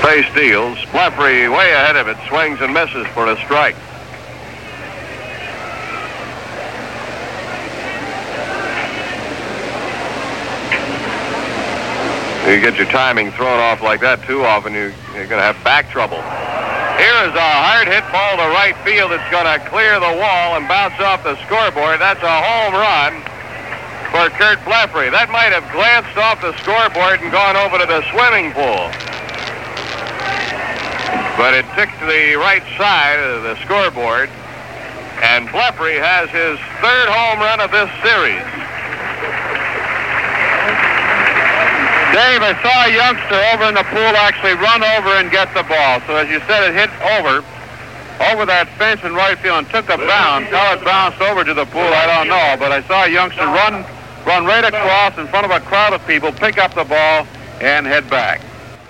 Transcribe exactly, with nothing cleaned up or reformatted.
Pace deals. Blefary way ahead of it, swings and misses for a strike. You get your timing thrown off like that too often, you, you're going to have back trouble. Here is a hard hit ball to right field. It's going to clear the wall and bounce off the scoreboard. That's a home run for Curt Blefary. That might have glanced off the scoreboard and gone over to the swimming pool. But it ticked to the right side of the scoreboard, and Blefary has his third home run of this series. Dave, I saw a youngster over in the pool actually run over and get the ball. So as you said, it hit over, over that fence in right field and took a bounce. How it bounced over to the pool, I don't know. But I saw a youngster run, run right across in front of a crowd of people, pick up the ball, and head back.